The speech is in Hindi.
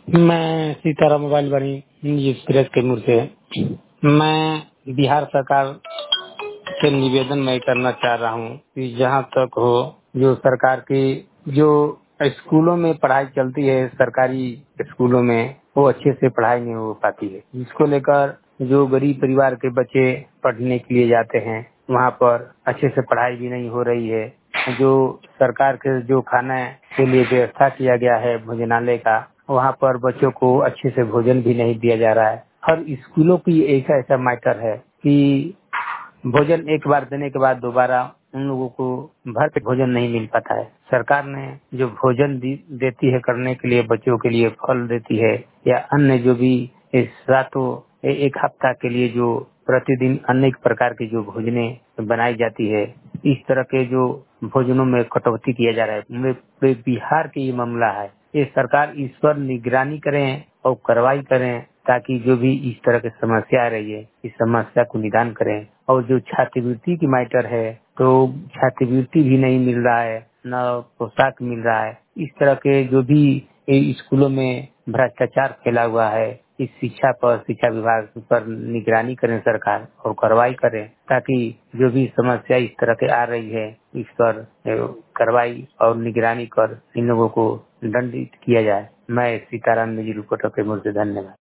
मैं सीताराम मोबाइल बनी एक्सप्रेस कैमूर से। मैं बिहार सरकार से निवेदन मैं करना चाह रहा हूँ कि जहाँ तक हो जो सरकार की जो स्कूलों में पढ़ाई चलती है, सरकारी स्कूलों में वो अच्छे से पढ़ाई नहीं हो पाती है, जिसको लेकर जो गरीब परिवार के बच्चे पढ़ने के लिए जाते हैं वहाँ पर अच्छे से पढ़ाई भी नहीं हो रही है। जो सरकार के जो खाना के लिए व्यवस्था किया गया है भोजनालय का, वहाँ पर बच्चों को अच्छे से भोजन भी नहीं दिया जा रहा है। हर स्कूलों की एक ऐसा मैटर है कि भोजन एक बार देने के बाद दोबारा उन लोगों को भर पेट भोजन नहीं मिल पाता है। सरकार ने जो भोजन देती है करने के लिए, बच्चों के लिए फल देती है या अन्य जो भी इस रातों एक हफ्ता के लिए जो प्रतिदिन अनेक प्रकार की जो भोजने बनाई जाती है, इस तरह के जो भोजनों में कटौती किया जा रहा है। बिहार की ये मामला है, ये सरकार इस पर निगरानी करें और कार्रवाई करें ताकि जो भी इस तरह की समस्या आ रही है इस समस्या को निदान करें। और जो छात्रवृत्ति की मैटर है, तो छात्रवृत्ति भी नहीं मिल रहा है, न पोशाक मिल रहा है। इस तरह के जो भी स्कूलों में भ्रष्टाचार फैला हुआ है, इस शिक्षा विभाग पर निगरानी करें सरकार और कार्रवाई करें ताकि जो भी समस्या इस तरह के आ रही है इस पर कार्रवाई और निगरानी कर इन लोगों को दंडित किया जाए। मैं सीताराम निजी रिपोर्टर के मुझे धन्यवाद।